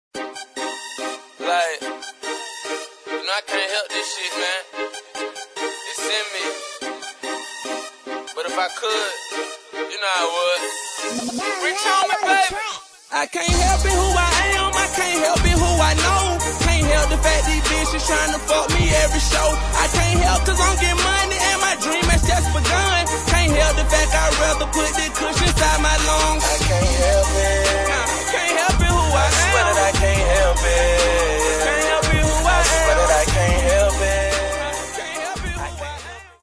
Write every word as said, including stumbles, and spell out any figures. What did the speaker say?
Like, you know I can't help this shit, man. It's in me. But if I could, you know I would. Reach on me, baby. I can't help it who I am, I can't help it who I know. Can't help the fact these bitches trying to fuck me every show. I can't help cause I'm getting money and my dream has just begun. Can't help the fact I'd rather put this cushion inside my lungs.